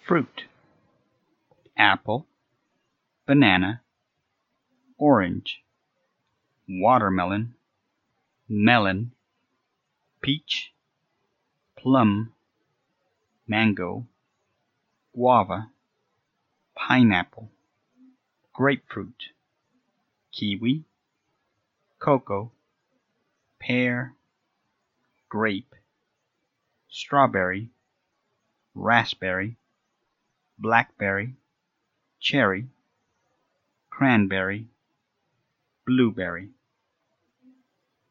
Fruit: apple, banana, orange, watermelon, melon, peach, plum, mango, guava, pineapple, grapefruit, kiwi, cocoa, pear, grape, strawberry, raspberry, blackberry, cherry, cranberry, blueberry.